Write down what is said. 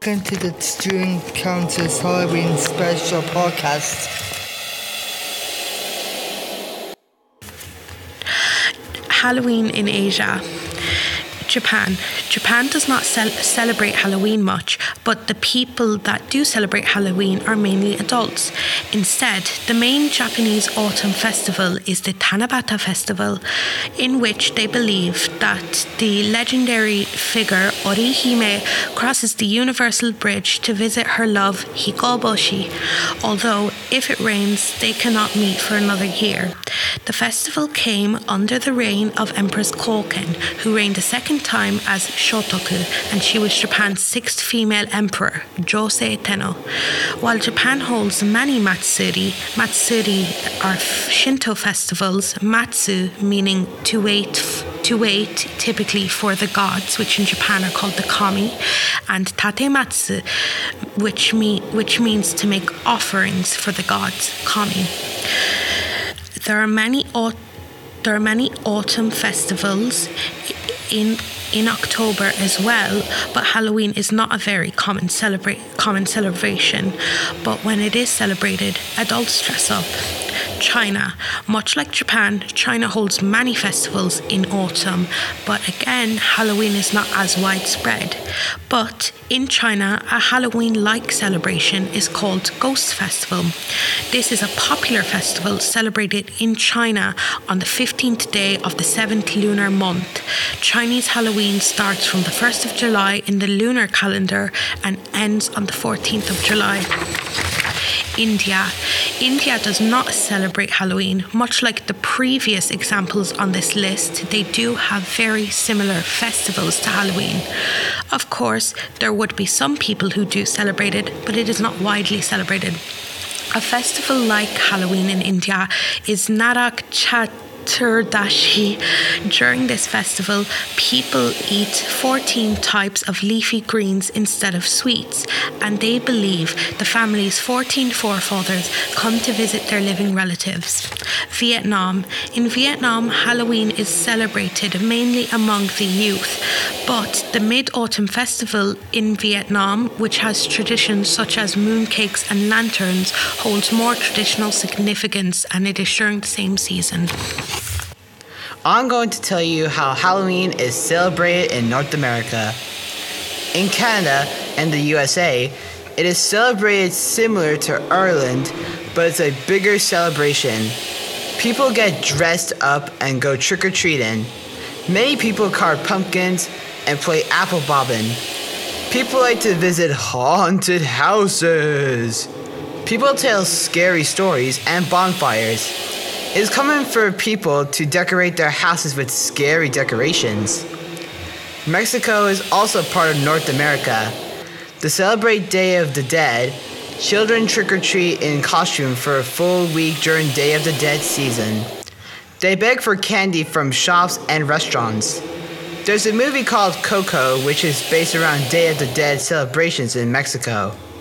welcome to the Student Council's Halloween special podcast. Halloween in Asia. Japan. Japan does not celebrate Halloween much, but the people that do celebrate Halloween are mainly adults. Instead, the main Japanese autumn festival is the Tanabata Festival, in which they believe that the legendary figure Orihime crosses the universal bridge to visit her love Hikoboshi, although if it rains, they cannot meet for another year. The festival came under the reign of Empress Koken, who reigned a second time as Shotoku, and she was Japan's sixth female emperor, Josei Tenno. While Japan holds many Matsuri are Shinto festivals, Matsu meaning to wait typically for the gods, which in Japan are called the kami, and tatematsu, which means to make offerings for the gods, kami. There are many autumn festivals in October as well, but Halloween is not a very common celebration. But when it is celebrated, adults dress up. China. Much like Japan, China holds many festivals in autumn, but again, Halloween is not as widespread. But in China, a Halloween-like celebration is called Ghost Festival. This is a popular festival celebrated in China on the 15th day of the 7th lunar month. Chinese Halloween starts from the 1st of July in the lunar calendar and ends on the 14th of July. India does not celebrate Halloween. Much like the previous examples on this list, they do have very similar festivals to Halloween. Of course, there would be some people who do celebrate it, but it is not widely celebrated. A festival like Halloween in India is Narak Chaturdashi. During this festival, people eat 14 types of leafy greens instead of sweets, and they believe the family's 14 forefathers come to visit their living relatives. Vietnam. In Vietnam, Halloween is celebrated mainly among the youth, but the Mid-Autumn Festival in Vietnam, which has traditions such as mooncakes and lanterns, holds more traditional significance, and it is during the same season. I'm going to tell you how Halloween is celebrated in North America. In Canada and the USA, it is celebrated similar to Ireland, but it's a bigger celebration. People get dressed up and go trick-or-treating. Many people carve pumpkins and play apple bobbing. People like to visit haunted houses. People tell scary stories and bonfires. It is common for people to decorate their houses with scary decorations. Mexico is also part of North America. To celebrate Day of the Dead, children trick-or-treat in costume for a full week during Day of the Dead season. They beg for candy from shops and restaurants. There's a movie called Coco, which is based around Day of the Dead celebrations in Mexico.